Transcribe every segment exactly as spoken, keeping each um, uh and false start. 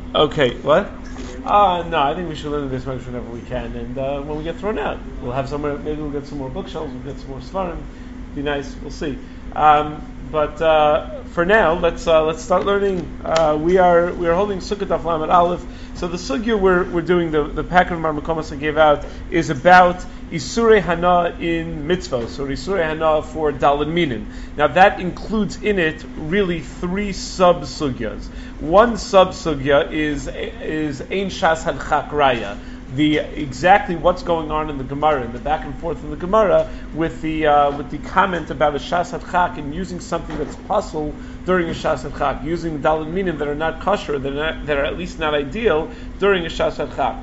Okay, what? Uh, no, I think we should learn this much whenever we can, and uh, when we get thrown out, we'll have somewhere. Maybe we'll get some more bookshelves. We'll get some more svarim. Be nice. We'll see. Um, but uh, for now, let's uh, let's start learning. Uh, we are we are holding Sukkot Daf Lamed Aleph. So the sugya we're we're doing, the the packet of Marmakomas I gave out is about Isurei Hana in mitzvahs, or Isurei Hana for Daled Minim. Now that includes in it really three sub sugyas. One sub sugya is is Ein Shas Hadchak Raya. The exactly what's going on in the Gemara, in the back and forth in the Gemara, with the uh, with the comment about a Shas Hadchak and using something that's possible during a Shas Hadchak, using Daled Minim that are not kosher, that are, not, that are at least not ideal during a Shas Hadchak.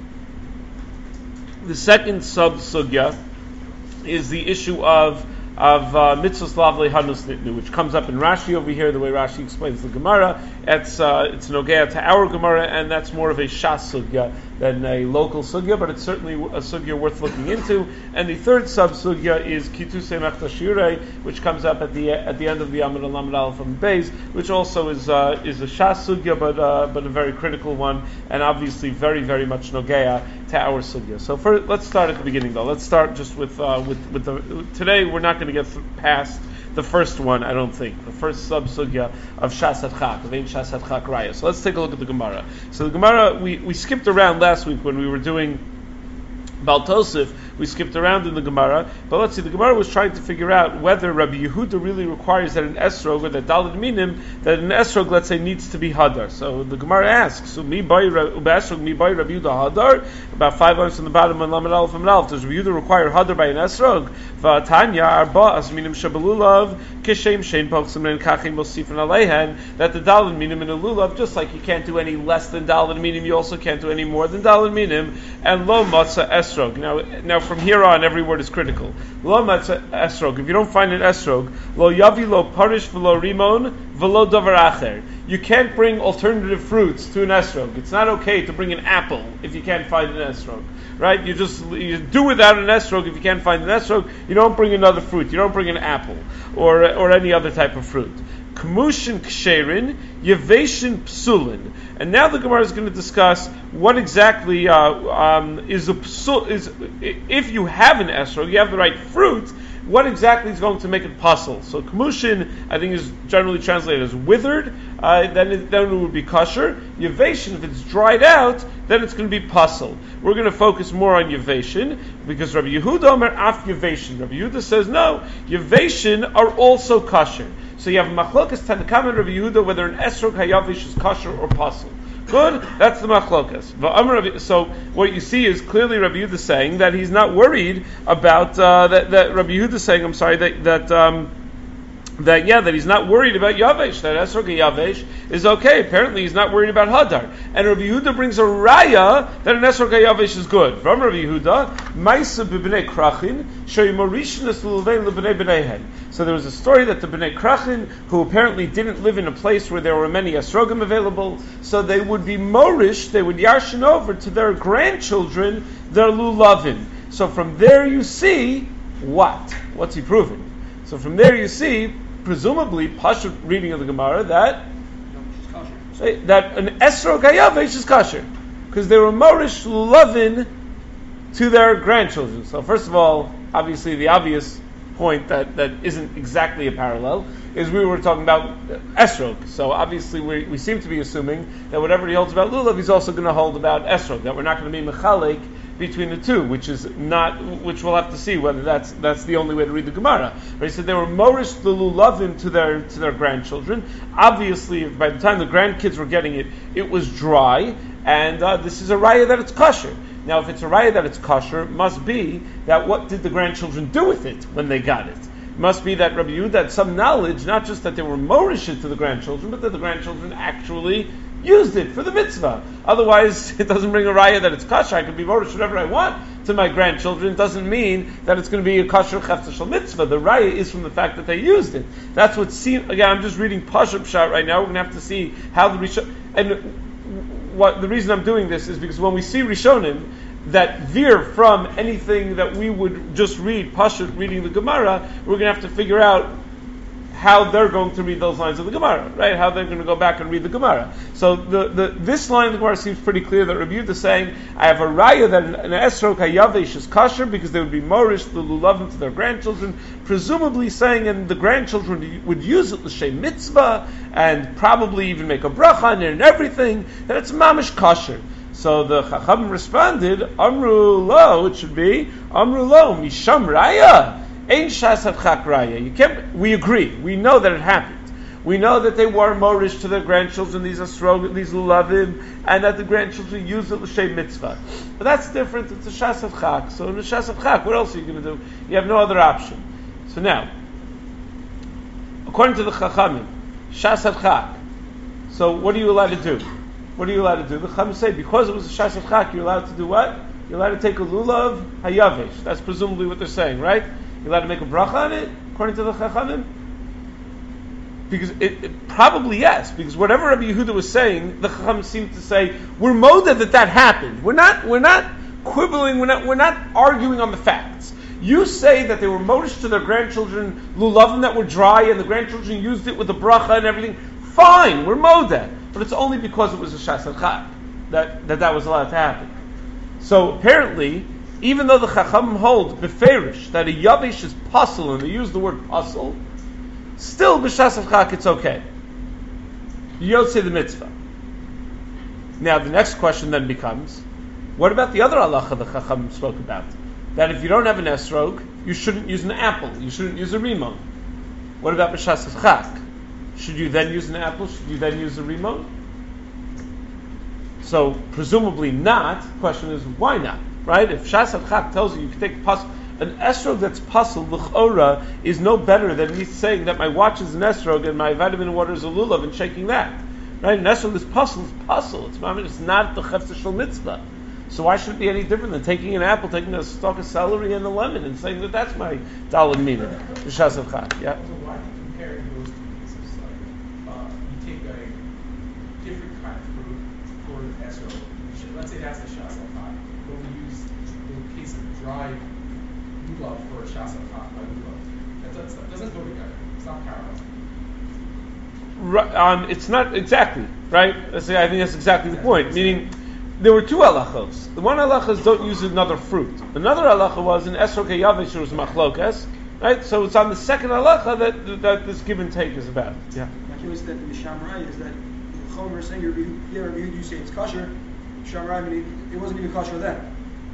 The second sub sugya is the issue of of uh, mitzvos lavlei hanus nitnu, which comes up in Rashi over here. The way Rashi explains the Gemara, it's uh, it's nogea to our Gemara, and that's more of a shas sugya than a local sugya, but it's certainly a sugya worth looking into. And the third sub sugya is kitusei mechtashirei, which comes up at the at the end of the Amud Lamed Aleph from Beis, which also is uh, is a shas sugya, but uh, but a very critical one, and obviously very very much nogea to our sugya. So for, let's start at the beginning though. Let's start just with uh, with with the today we're not going to get past the first one, I don't think. The first sub-sugya of Shas Hadchak, of Ein Shas Hadchak Raya. So let's take a look at the Gemara. So the Gemara, we, we skipped around last week when we were doing Baal Tosef. We skipped around in the Gemara, but let's see, the Gemara was trying to figure out whether Rabbi Yehuda really requires that an esrog, or that Daled Minim, that an esrog, let's say, needs to be hadar. So the Gemara asks, so mi bay esrog mi bay Rabbi Yehuda hadar, about five lines on the bottom of Lamed Aleph and Aleph. Does Rabbi Yehuda require hadar by an esrog? V'atanya arba asminim shabelulav kishem shein poksim and kachim mosifin aleihen, that the Daled Minim in a lulav, just like you can't do any less than Daled Minim, you also can't do any more than Daled Minim, and lo matzah esrog. Now, now from here on, every word is critical. Lo matzah esrog. If you don't find an esrog, lo yavi lo parish v'lo rimon v'lo davar acher. You can't bring alternative fruits to an esrog. It's not okay to bring an apple if you can't find an esrog, right? You just you do without an esrog if you can't find an esrog. You don't bring another fruit. You don't bring an apple or or any other type of fruit. Kmushin ksherin, yeveshin psulin. And now the Gemara is going to discuss what exactly uh, um, is a psul, is if you have an esrog, you have the right fruit, what exactly is going to make it pasul? So kmushin, I think, is generally translated as withered. Uh, then it, then it would be kosher. Yeveshin, if it's dried out, then it's going to be pasul. We're going to focus more on yeveshin because Rabbi Yehuda Omer af yeveshin. Rabbi Yehuda says no, yeveshin are also kosher. So you have machlokas Tanakam and Rabbi Yehuda whether an esrog hayavish is kosher or pasul. Good, that's the machlokas. So what you see is clearly Rabbi Yehuda saying that he's not worried about uh, that. That Rabbi Yehuda saying, I'm sorry, that that. Um, That yeah, that he's not worried about yavesh. That esrog yavesh is okay. Apparently, he's not worried about hadar. And Rabbi Yehuda brings a raya that an esrog yavesh is good. From Rabbi Yehuda, ma'isa b'bnei krachin she'imorishnus l'levein l'bnei b'neihen. So there was a story that the bnei krachin, who apparently didn't live in a place where there were many esrogim available, so they would be morish, they would yarshin over to their grandchildren their lulavin. So from there you see what? What's he proving? So from there you see, presumably, Pashut reading of the Gemara, that that an esrog hayavesh is kosher, because they were morish lovin to their grandchildren. So first of all, obviously the obvious point that, that isn't exactly a parallel is we were talking about esrog. So obviously we, we seem to be assuming that whatever he holds about lulav, he's also going to hold about esrog. That we're not going to be mechalek between the two, which is not, which we'll have to see whether that's that's the only way to read the Gemara. But he said they were morish the lulavim to their to their grandchildren. Obviously, by the time the grandkids were getting it, it was dry, and uh, this is a raya that it's kosher. Now, if it's a raya that it's kosher, it must be that what did the grandchildren do with it when they got it? It must be that Rabbi Yehuda had some knowledge, not just that they were morish it to the grandchildren, but that the grandchildren actually used it for the mitzvah. Otherwise, it doesn't bring a raya that it's kosher. I can be morish whatever I want to my grandchildren. It doesn't mean that it's going to be a kosher chefta shel mitzvah. The raya is from the fact that they used it. That's what seen. Again, I'm just reading Pashup Pshat right now. We're going to have to see how the Rishon, and what the reason I'm doing this is because when we see Rishonim that veer from anything that we would just read Pashut reading the Gemara, we're going to have to figure out how they're going to read those lines of the Gemara, right? How they're going to go back and read the Gemara. So the, the this line of the Gemara seems pretty clear that Rabbi Yehuda is saying, I have a raya that an, an esrog hayavesh is kosher because they would be morish the lulavim to their grandchildren, presumably saying, and the grandchildren would use it l'shem mitzvah and probably even make a bracha on it and everything, that it's mamish kosher. So the Chacham responded, Amru lo, it should be, Amru lo, misham raya, ein shas adchak raya. You can't, we agree, we know that it happened. We know that they were morish to their grandchildren, these asrog, these lulavim, and that the grandchildren use it l'shem mitzvah. But that's different, it's a shas adchak. So in a shas adchak, what else are you going to do? You have no other option. So now, according to the Chachamim, shas adchak, so what are you allowed to do? What are you allowed to do? The Chachamim say, because it was a shas adchak, you're allowed to do what? You're allowed to take a lulav hayavesh. That's presumably what they're saying, right? You're allowed to make a bracha on it, according to the Chachamim? Because it, it probably yes, because whatever Rabbi Yehuda was saying, the Chachamim seemed to say, we're moda that that happened. We're not, we're not quibbling, we're not, we're not arguing on the facts. You say that they were modish to their grandchildren, lulavim that were dry, and the grandchildren used it with the bracha and everything. Fine, we're moda. But it's only because it was a shas adchak that, that that was allowed to happen. So apparently, even though the Chacham hold beferish that a yavish is pasul, and they use the word pasul, still b'shas adchak it's okay. You don't say the mitzvah. Now the next question then becomes, what about the other halacha the Chacham spoke about? That if you don't have an esrog, you shouldn't use an apple, you shouldn't use a rimon. What about b'shas adchak? Should you then use an apple? Should you then use a rimon? So presumably not. The question is, why not? Right? If Shas Adchak tells you you can take a pasul, an esrog that's pasul l'chora is no better than me saying that my watch is an esrog and my vitamin water is a lulav and shaking that. Right? An esrog is pasul, it's pasul. It's, it's not the chefza shel mitzvah. So why should it be any different than taking an apple, taking a stalk of celery and a lemon and saying that that's my daled meaning? The Shas Adchak. Yeah. So why compare those two pieces? Like, uh, you take a different kind of fruit for an esrog. Let's say that's the Shas Adchak. But we use the case of dry lulav for a Shas Adchak by lulav. That doesn't, doesn't go together. It's not parallel. Right, um, it's not exactly right. That's, I think that's exactly the point. Meaning, there were two halachos. The one halacha is don't use another fruit. Another halacha was an esrog hayavesh was machlokes. Right, so it's on the second halacha that that this give and take is about. Yeah. My case that the Mishamrai is that the Chomer is saying, yeah, Rabbi Yehuda, you say it's kosher. Mishamrai, I mean, it wasn't even kosher then.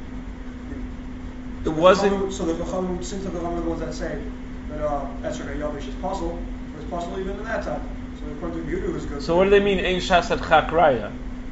It wasn't. Chachamim, so the Chachamim, since the Chachamim are the ones that say that uh, esrog hayavesh is possible, it was possible even in that time. So according to Yehuda, it was good. So what do they mean? Ein shas adchak raya.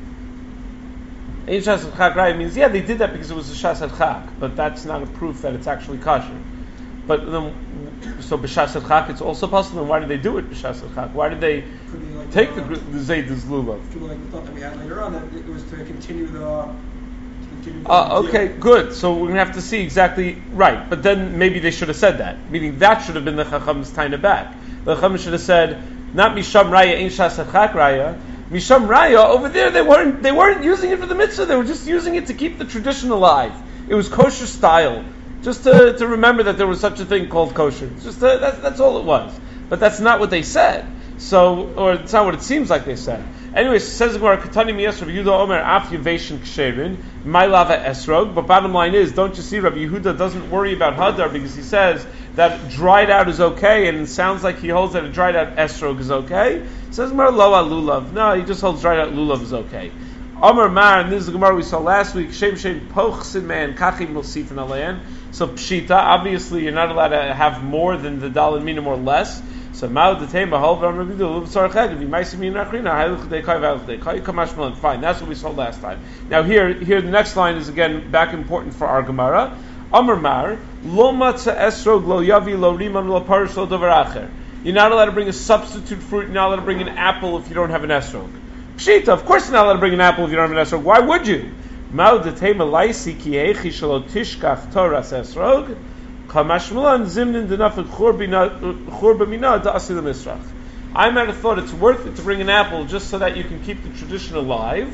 Ein shas adchak raya means yeah, they did that because it was a shas adchak, but that's not a proof that it's actually kosher. But then, so b'shas adchak it's also possible. Then why did they do it b'shas adchak? Why did they like take the, the the zayd as lulav? Could be like the thought that we had later on that it was to continue the. To continue the Uh, okay, good. So we're gonna have to see exactly right. But then maybe they should have said that, meaning that should have been the Chacham's taina back. The Chacham should have said not misham raya ein shas adchak raya. Misham raya over there they weren't they weren't using it for the mitzvah. They were just using it to keep the tradition alive. It was kosher style. Just to, to remember that there was such a thing called kosher. Just to, that's that's all it was. But that's not what they said. So, or it's not what it seems like they said. Anyway, it says Gemara Katani Miyas Rabbi Yehuda Omer Af Yaveshin Ksherin My Lava Esrog. But bottom line is, don't you see Rabbi Yehuda doesn't worry about Hadar because he says that dried out is okay, and it sounds like he holds that a dried out Esrog is okay. It says Gemara Loa Lulav. No, he just holds dried out Lulav is okay. Omer Mar, and this is the Gemara we saw last week. Shem Shem Pochsin Man Kachim Milsifin Alayan. So Pshita, obviously you're not allowed to have more than the Dalin Minim or less. So Mao the Tema Hol Ram Rabbi Yehuda Luv Sarchad. If you might see me in Achrina, Haluch Dei Kai Valuch Dei Kai Kamash Malan. Fine, that's what we saw last time. Now here, here the next line is again back important for our Gemara. Omer Mar Lo Matzah Esrog Lo Yavi Lo Riman Lo Parish Lo Dover Acher. You're not allowed to bring a substitute fruit. You're not allowed to bring an apple if you don't have an esrog. Pshita, of course you're not allowed to bring an apple if you don't have an esrog. Why would you? Mao de tema laisi ki echi shelo tishkach toras esrog kamashmulan zimnin denafik churba mina da'asi l'misrach. I might have thought it's worth it to bring an apple just so that you can keep the tradition alive.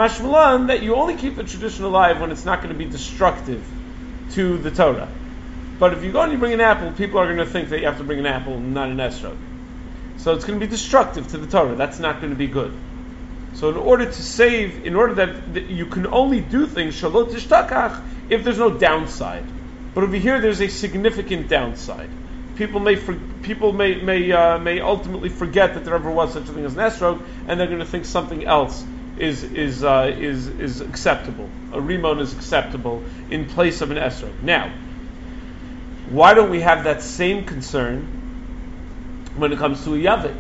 Kamashmulan, that you only keep the tradition alive when it's not going to be destructive to the Torah. But if you go and you bring an apple, people are going to think that you have to bring an apple and not an esrog. So it's going to be destructive to the Torah. That's not going to be good. So in order to save, in order that, that you can only do things shalot tishtakach if there's no downside. But over here, there's a significant downside. People may for, people may may uh, may ultimately forget that there ever was such a thing as an esrog, and they're going to think something else is is uh, is is acceptable. A rimon is acceptable in place of an esrog. Now, why don't we have that same concern when it comes to a yavish?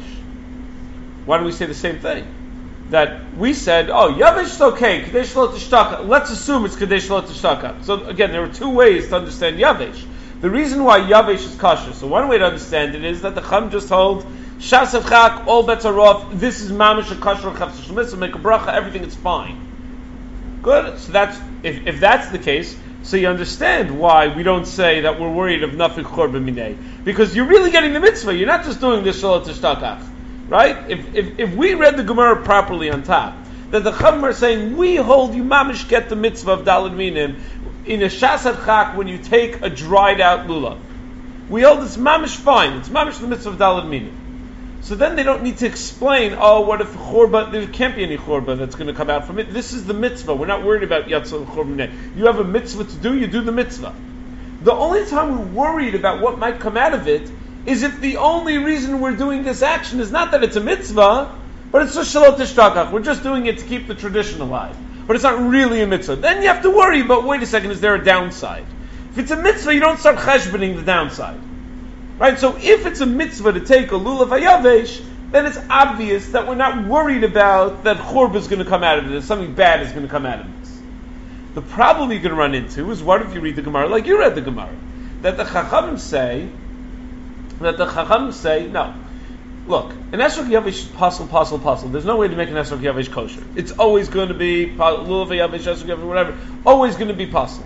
Why don't we say the same thing? That we said, oh, yavish is okay, kadesh lo tishtaka. Let's assume it's kadesh lo tishtaka. So again, there are two ways to understand yavish. The reason why yavish is kosher, so one way to understand it is that the Chum just hold shas of chak, all bets are off. This is mamish a kosher chafs shemitzvah, make a bracha, everything is fine. Good. So that's if, if that's the case. So you understand why we don't say that we're worried of nafik chorba minei, because you're really getting the mitzvah. You're not just doing this shalot tishtakach, right? If, if if we read the Gemara properly on top, that the Chum are saying we hold you mamish get the mitzvah of daled minim in a shasad chak when you take a dried out lulav. We hold it's mamish fine. It's mamish the mitzvah of daled minim. So then they don't need to explain, oh, what if chorba, there can't be any chorba that's going to come out from it. This is the mitzvah. We're not worried about yatzah chorba. You have a mitzvah to do, you do the mitzvah. The only time we're worried about what might come out of it is if the only reason we're doing this action is not that it's a mitzvah, but it's just shalot tishtakach. We're just doing it to keep the tradition alive. But it's not really a mitzvah. Then you have to worry, but wait a second, is there a downside? If it's a mitzvah, you don't start cheshboning the downside. Right, so if it's a mitzvah to take a lulav hayavesh, then it's obvious that we're not worried about that chorba is going to come out of this, something bad is going to come out of this. The problem you're going to run into is, what if you read the Gemara like you read the Gemara? That the Chachamim say, that the Chachamim say, no, look, an esrog yavesh is puzzle, puzzle, puzzle. There's no way to make an esrog yavesh kosher. It's always going to be lulav hayavesh, esrog yavesh, whatever, always going to be puzzle.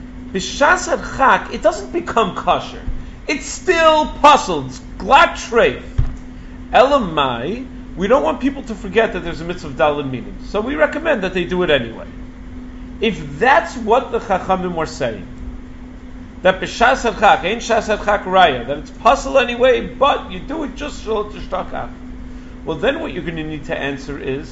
B'shas chak, it doesn't become kosher. It's still puzzled. It's glat treif. Elamai, we don't want people to forget that there's a mitzvah of daled minim. So we recommend that they do it anyway. If that's what the Chachamim were saying, that b'shas chak, ain't shas chak raya, that it's puzzle anyway, but you do it just shalot tishtakach. Well, then what you're going to need to answer is,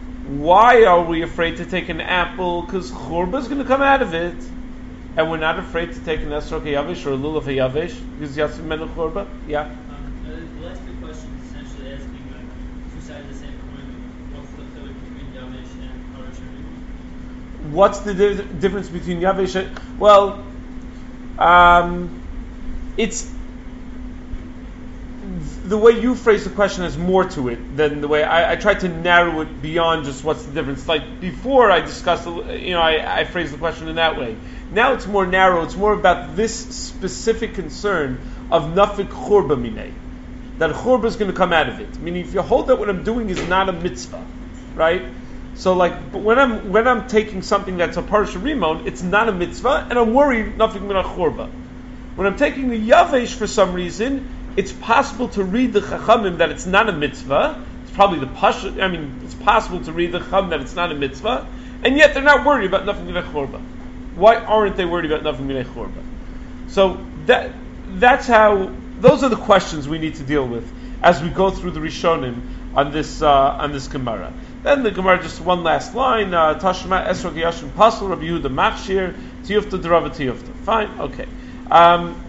why are we afraid to take an apple? Because churba is going to come out of it. And we're not afraid to take an esrog hayavish or a lulav hayavish because yasim menu chorba. Yeah. Um, the last two questions essentially asking like two sides of the same coin. What's the difference between yavish and parash? What's the di- difference between yavish and well, um, it's the way you phrase the question has more to it than the way I, I tried to narrow it beyond just what's the difference. Like before, I discussed, you know, I, I phrased the question in that way. Now it's more narrow. It's more about this specific concern of nafik chorba minei, that chorba is going to come out of it. Meaning, if you hold that what I'm doing is not a mitzvah, right? So, like, but when I'm when I'm taking something that's a parsha rimon, it's not a mitzvah, and I'm worried nafik minei chorba. When I'm taking the yavesh for some reason, it's possible to read the Chachamim that it's not a mitzvah. It's probably the pasha. I mean, it's possible to read the Chacham that it's not a mitzvah, and yet they're not worried about nafik minei chorba. Why aren't they worried about nafik minei chorba? So that that's how. Those are the questions we need to deal with as we go through the Rishonim on this uh, on this Gemara. Then the Gemara, just one last line: Tashma esrog yashim pasal Rabbi Yehuda machshir tiyufta derava tiyufta. Fine, okay. Um,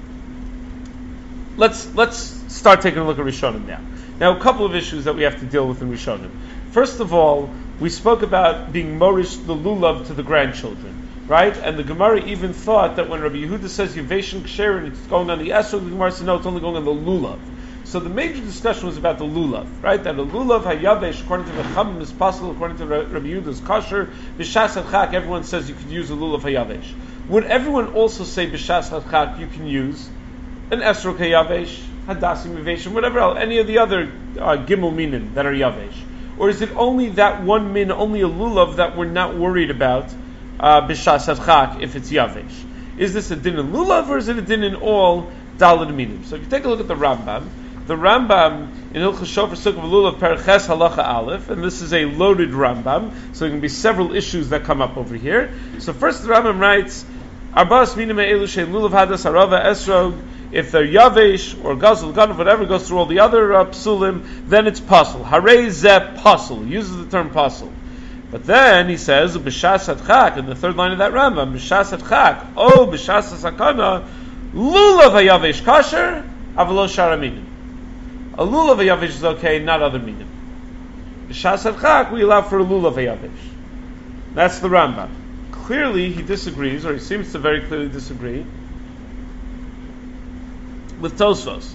let's let's start taking a look at Rishonim now. Now, a couple of issues that we have to deal with in Rishonim. First of all, we spoke about being morish the lulav to the grandchildren. Right? And the Gemara even thought that when Rabbi Yehuda says Yeveshin Ksher and it's going on the Esrog, the Gemara said no, it's only going on the Lulav. So the major discussion was about the Lulav, right? That the Lulav HaYavesh, according to the Chachamim, is possible, according to Rabbi Yehuda's Kosher, B'shas HaChak, everyone says you could use a Lulav HaYavesh. Would everyone also say B'shas HaChak you can use an Esrog HaYavesh, Hadasim Yeveshin, whatever else, any of the other uh, Gimel Minim that are Yavesh? Or is it only that one min, only a Lulav that we're not worried about? B'shas chak if it's yavesh. Is this a din in lulav or is it a din in all daled minim? So if you take a look at the Rambam, the Rambam in Hilchos Shofar Sukkah Lulav Perches Halacha Aleph, and this is a loaded Rambam, so there can be several issues that come up over here. So first the Rambam writes, Arbas minim elu shein lulav hadas harava esrog. If they're yavesh or gazul ganav, whatever goes through all the other uh, psulim, then it's pasul. Harei zeh pasul. Uses the term pasul. But then he says b'shas hadchak in the third line of that Rambam, b'shas hadchak oh b'shas hasakana lulav hayavesh kasher avlo shara minim. A lulav hayavesh is okay, not other minim. B'shas hadchak we allow for a lulav hayavesh. That's the Rambam. Clearly he disagrees, or he seems to very clearly disagree with Tosfos.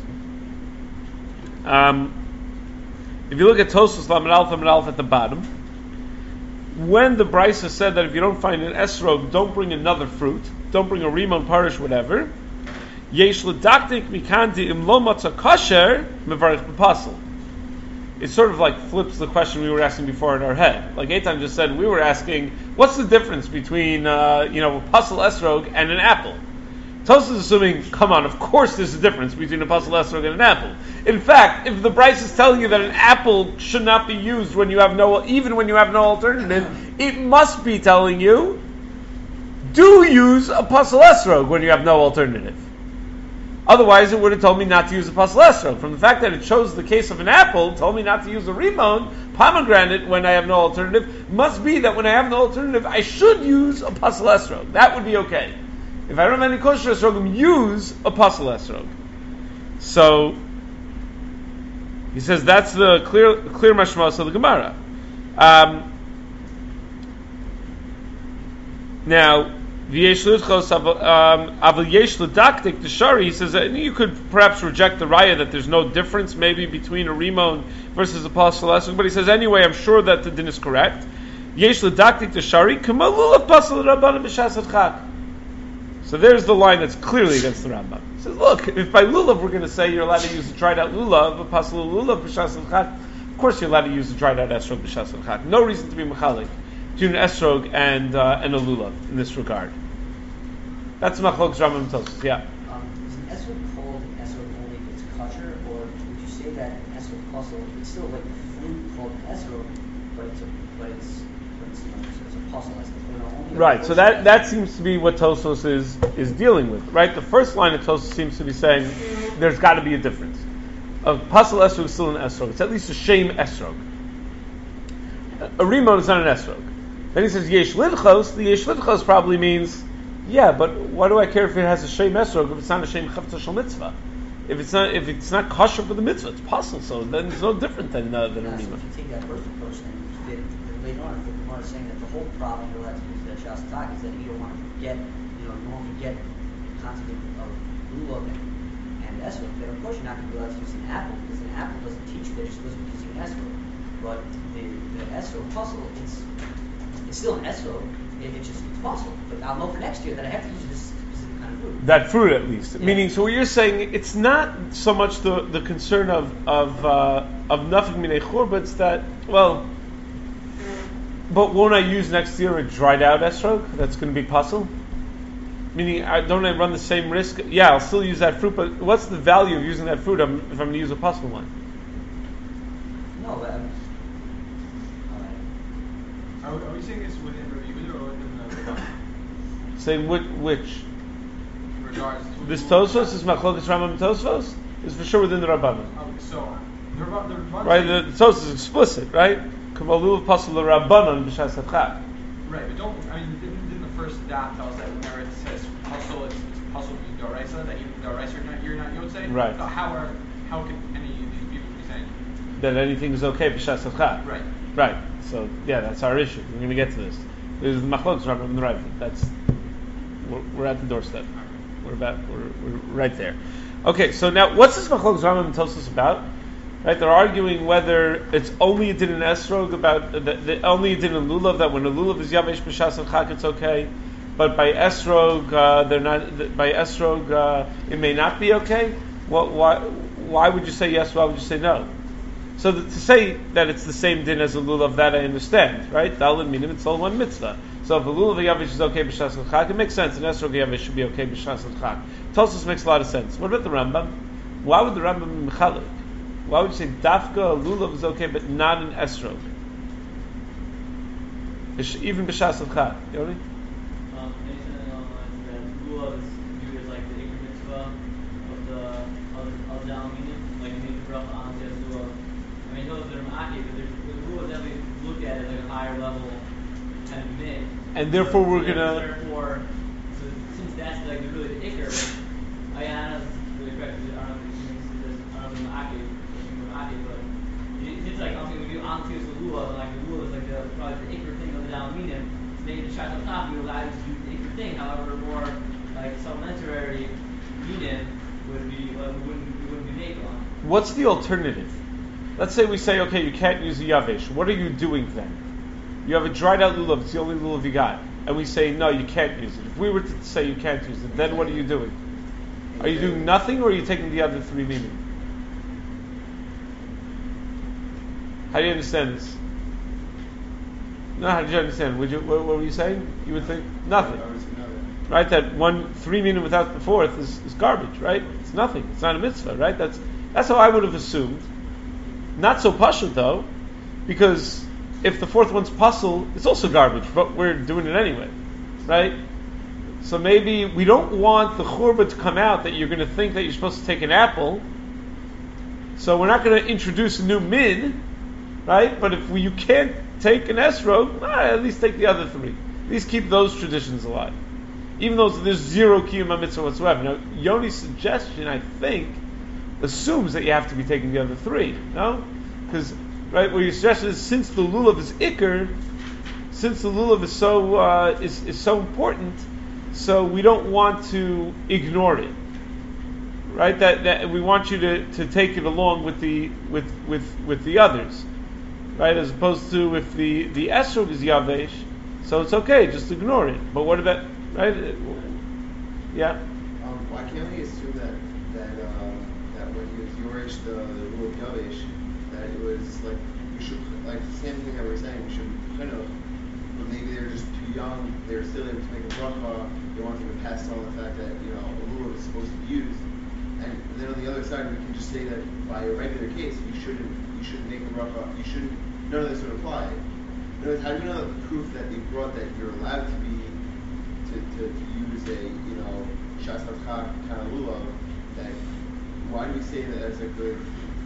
Um, if you look at Tosfos Lamed Aleph Lamed Aleph at the bottom, when the Brisa said that if you don't find an esrog, don't bring another fruit, don't bring a rimon, parish, whatever. Yesh l'daktik mikanti im lo matzah kasher mevarich b'pasel. It sort of like flips the question we were asking before in our head. Like Eitan just said, we were asking, what's the difference between uh, you know a pasel esrog and an apple? Tosfos is assuming, come on, of course there's a difference between a pasel esrog and an apple. In fact, if the Brisa is telling you that an apple should not be used when you have no, even when you have no alternative, it must be telling you, do use a pasel esrog when you have no alternative. Otherwise, it would have told me not to use a pasel esrog. From the fact that it shows the case of an apple, it told me not to use a rimon, pomegranate, when I have no alternative, must be that when I have no alternative, I should use a pasel esrog. That would be okay. If I don't have any kosher esrogim, use a pasel esrog. So he says that's the clear clear mashmas of the Gemara. Um, now, v'yesh l'chos avol yesh l'daktik the shari. He says that you could perhaps reject the raya that there's no difference maybe between a rimon versus a pasel esrog, but he says anyway, I'm sure that the din is correct. Yesh l'daktik the shari kamalul of pasel rabbanim b'shas hadchak. So there's the line that's clearly against the Rambam. He says, look, if by lulav we're going to say you're allowed to use the dried out lulav, a pasel lulav b'shas hadchak, of course you're allowed to use the dried out esrog b'shas hadchak. No reason to be mechalik between an esrog and uh, and a lulav in this regard. That's machlokes Rambam and Tosfos. Yeah. Um, is an esrog called an esrog only if it's kosher, or would you say that an esrog pasel, it's still like a fruit called an esrog, but it's a, but it's but it's, you know, it's a pasel esrog. Right, so that, that seems to be what Tosfos is is dealing with, right? The first line of Tosfos seems to be saying there's got to be a difference. A pasel esrog is still an esrog. It's at least a shame esrog. A rimon is not an esrog. Then he says yesh lidchos. The yesh lidchos probably means, yeah, but why do I care if it has a shame esrog if it's not a shame chavta shel mitzvah? If it's not if it's not kosher for the mitzvah, it's pasel. So then it's no different than uh, than a yeah, so rimon. if you take that first approach, then later on, if the Gemara is saying that the whole problem you're allowed to use that shas tak is that you don't want to forget, you know, you won't forget the concept of lulav and, and esrog. Then of course you're not going to be allowed to use an apple because an apple doesn't teach that you're supposed to be using esrog. But the the esrog puzzle, it's it's still an esrog. It, it's just it's possible. But I'll know for next year that I have to use this specific kind of fruit. That fruit, at least. Yeah. Meaning, so what you're saying, it's not so much the, the concern of of uh, of nothing minei chur, but it's that, well, but won't I use next year a dried out esrog that's going to be pasul? Meaning, I, don't I run the same risk? Yeah, I'll still use that fruit, but what's the value of using that fruit if I'm, if I'm going to use a pasul one? No, but um, Are, are we saying this within Rabbi Yehuda or within the Rambam? Saying which, which? In regards to This Tosfos, this Machlokes Rambam and Tosfos, is for sure within the Rabbanim. Okay, so the Rambam, the Rambam Right, the, the Tosfos is explicit, right? Kamalul pasul Rabbanan b'shas hadchak. right, but don't I mean didn't, didn't the first dot tell us that whenever it says puzzle, it's, it's puzzle being daraisa, that even daraisa you're not you're not you would say? Right. So how are how could any of these people be saying? That anything is okay b'shas hadchak. Right. Right. So yeah, that's our issue. We're going to get to this. There's the Machlokes Rambam and the Rav. That's we're, we're at the doorstep. We're about we're, we're right there. Okay, so now what's this Machlokes Rambam and Tosfos about? Right, they're arguing whether it's only a din in esrog about the, the only a din in lulav, that when a lulav is yavesh b'shas hadchak it's okay, but by esrog uh, they're not. By esrog uh, it may not be okay. What? Why? Why would you say yes? Why would you say no? So the, to say that it's the same din as a lulav, that I understand, right? Dalin minim, it's all one mitzvah. So if a lulav yavish is okay b'shas hadchak, it makes sense. An esrog yavish should be okay b'shas hadchak. Tosfos makes a lot of sense. What about the Rambam? Why would the Rambam be mechalik? Why would you say dafka lulav is okay but not an esrog? Even b'shas hadchak. Yoni? Um, they said online that lulav is viewed as like the ikr mitzvah of the of, of the aluminium, like you make the bracha on the lulav. I mean, those are ma'aki, but there's the lulav definitely look at it like a higher level kind of min. And therefore so, we're yeah, gonna. Therefore, so since that's like the, really the ikr, I, I don't know if it's really correct. I don't know if it's I don't know if it's ma'aki, ma'aki, but it's like something we do on to the lulav, and like the lulav is like the probably the ikr thing of the aluminium. Maybe the shas on top, you allow you to do the ikr thing. However, more like supplementary meaning would be uh, we wouldn't we wouldn't be made on. What's the alternative? Let's say we say, okay, you can't use a yavish. What are you doing then? You have a dried out lulav. It's the only lulav you got, and we say no, you can't use it. If we were to say you can't use it, then what are you doing? Are you doing nothing, or are you taking the other three meaning? How do you understand this? No, how did you understand? Would you, what, what were you saying? You would think nothing, right? That one three meaning without the fourth is, is garbage, right? It's nothing. It's not a mitzvah, right? That's that's how I would have assumed. Not so pashut though, because if the fourth one's puzzle, it's also garbage, but we're doing it anyway, right? So maybe we don't want the churba to come out that you're going to think that you're supposed to take an apple. So we're not going to introduce a new min, right? But if we, you can't take an esrog, ah, at least take the other three. At least keep those traditions alive. Even though there's zero kiyum mitzvah whatsoever. Now, Yoni's suggestion, I think, assumes that you have to be taking the other three, no? Because, right, what your suggestion is, since the lulav is ikr, since the lulav is so uh, is, is so important, so we don't want to ignore it, right? That that we want you to, to take it along with the with with with the others, right? As opposed to if the the esrog is yavesh, so it's okay, just ignore it. But what about, right? Yeah. Um, why can't we assume that that uh, that when he was yorish the rule of yavesh, that it was like we should like the same thing that we we're saying we should kind of, but maybe they're just too young, they're still able to make a bracha. They want them to pass on the fact that, you know, a lulav is supposed to be used, and then on the other side we can just say that by a regular case you shouldn't you shouldn't make a bracha, you shouldn't, none of this would apply. In other words, how do you know that the proof that they brought that you're allowed to be to, to, to use a, you know, shas hakak kind of lulav, that why do we say that that's a good,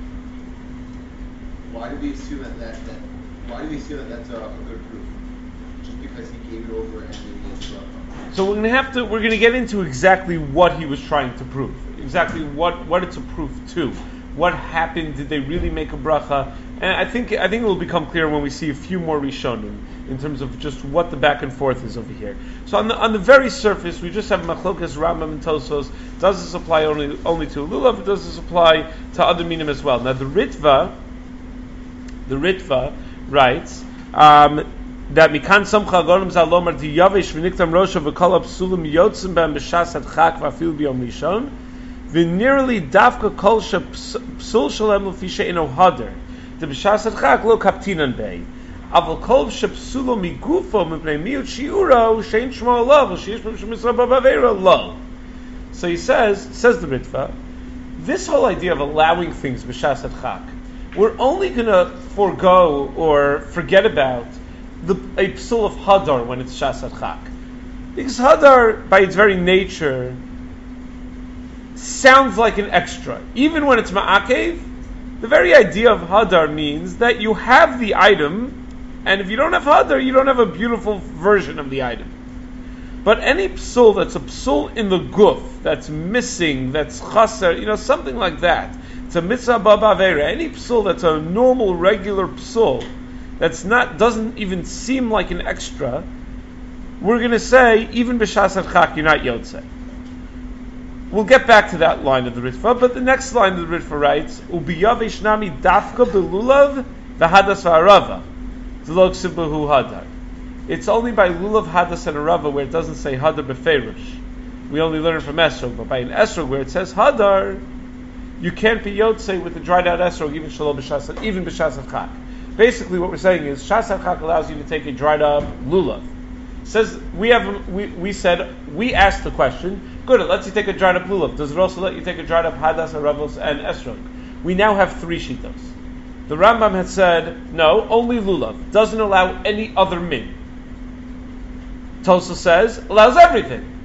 why do we assume that, that, that why do we assume that that's a, a good proof? Just because he gave it over and then he gave it up. So we're going to have to, we're going to get into exactly what he was trying to prove. Exactly what, what it's a proof to. What happened? Did they really make a bracha? And I think I think it will become clear when we see a few more Rishonim in terms of just what the back and forth is over here. So on the on the very surface, we just have Machlokas, Rambam, and Tosos. Does this apply only only to lulav? Does this apply to other minim as well? Now the Ritva, the Ritva writes um, that Mikan Samcha Gorim Zalomar Di Yavish V'Niktam Rosha V'Kol Psulim Yotzim B'Em B'Shas Adchak V'Afil B'Yom Rishon V'Nearly Davka Kol Psul Shalem L'Fisha Ino Hader the B'Shas Adchak Lo Kaptinan Bei Aval Kol Shepsulo Migufo Mipnei Miut Shiuro Shein Shmo Alav Sheyish B'Shmisra B'Avera Lo. So he says, says the Ritva, this whole idea of allowing things B'Shas Adchak, we're only going to forego or forget about the a psul of hadar when it's shas adchak, because hadar by its very nature sounds like an extra. Even when it's ma'akev, the very idea of hadar means that you have the item, and if you don't have hadar, you don't have a beautiful version of the item. But any psul that's a psul in the guf, that's missing, that's chaser, you know, something like that, it's a mitzvah ba'avera. Any psul that's a normal, regular psul, that's not, doesn't even seem like an extra, we're going to say, even b'shas adchak, you're not yotzei. We'll get back to that line of the Ritva, but the next line of the Ritva writes, u'biyavish nami dafka belulav v'hadas v'arava z'lo ksiv b'hu hadar. It's only by lulav, hadas, and arava where it doesn't say hadar b'feirush. We only learn it from esrog, but by an esrog where it says hadar, you can't be yotzei with the dried out esrog, even shalom b'shas, even b'shas adchak. Basically, what we're saying is shas adchak allows you to take a dried up lulav. Says we have we, we said we asked the question. Good, it lets you take a dried up lulav. Does it also let you take a dried up hadas, aravos, and esrog? We now have three shitos. The Rambam had said no, only lulav doesn't allow any other min. Tosa says allows everything.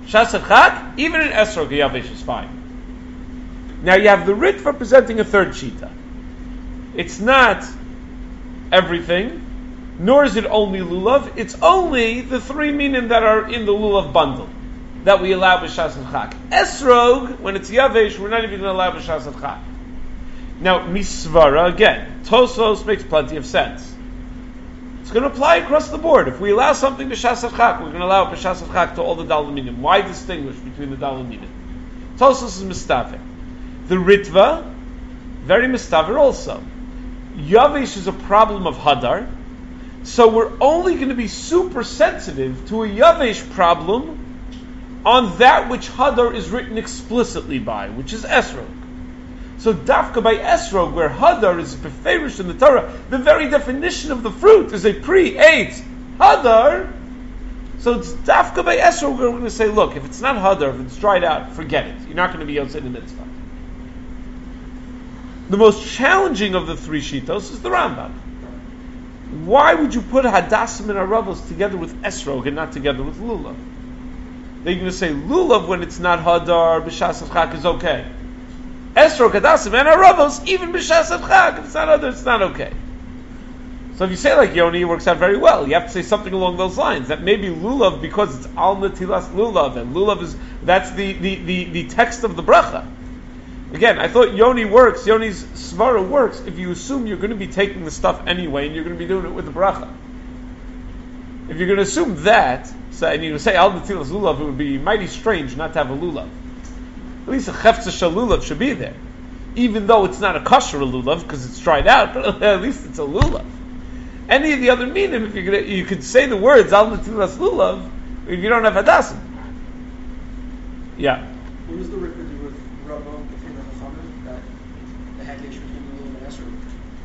Shas Chak, even in Esrog, a Yavesh is fine. Now you have the Ritva presenting a third Shita. It's not everything, nor is it only Lulav, it's only the three minim that are in the Lulav bundle that we allow b'shas Chak. Esrog, when it's Yavesh, we're not even going to allow b'shas Chak. Now, Misvara, again, Tosos makes plenty of sense. It's going to apply across the board. If we allow something b'shas Chak, we're going to allow b'shas Chak to all the Dal minim. Why distinguish between the Dal minim? Tosos is Mistaver. The Ritva, very Mistaver also. Yavesh is a problem of Hadar, so we're only going to be super sensitive to a Yavesh problem on that which Hadar is written explicitly by, which is Esrog. So Dafka by Esrog, where Hadar is beferish in the Torah, the very definition of the fruit is a pre-ate Hadar. So it's Dafka by Esrog where we're going to say, look, if it's not Hadar, if it's dried out, forget it. You're not going to be Yosei the Mitzvah. The most challenging of the three Shitos is the Rambam. Why would you put Hadassim and Aravos together with Esrog and not together with Lulav? They're going to say Lulav when it's not Hadar, B'shas Chak is okay. Esrog, Hadassim, and Aravos, even B'shas Chak, if it's not Hadar, it's not okay. So if you say like Yoni, it works out very well. You have to say something along those lines. That maybe Lulav, because it's Al Netilas Lulav, and Lulav is, that's the, the, the, the text of the Bracha. Again, I thought Yoni works, Yoni's Svara works if you assume you're going to be taking the stuff anyway and you're going to be doing it with the bracha. If you're going to assume that, so, and you say Al Netilas Lulav, it would be mighty strange not to have a Lulav. At least a Chefza Shel Lulav should be there. Even though it's not a kosher Lulav because it's dried out, but at least it's a Lulav. Any of the other minim, if you're gonna, you could say the words Al Netilas Lulav if you don't have Hadassim. Yeah. What does the Ritva do with Rabba between the Chachamim, that the Haggish between Lulav and Esrog?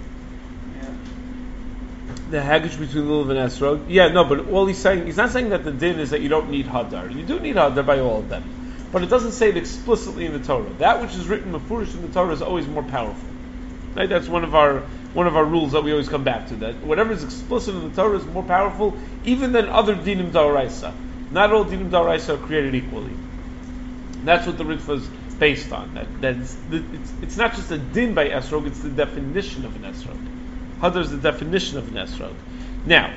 Yeah. The Haggish between Lulav and Esrog? Yeah, no, but all he's saying, he's not saying that the din is that you don't need Hadar. You do need Hadar by all of them. But it doesn't say it explicitly in the Torah. That which is written mafurish in the Torah is always more powerful. Right? That's one of our one of our rules that we always come back to. That whatever is explicit in the Torah is more powerful even than other dinim d'oraisa. Not all dinim d'oraisa are created equally. That's what the Ritva is based on. That that's the, it's, it's not just a din by Esrog, it's the definition of an Esrog. Hadar is the definition of an Esrog. Now,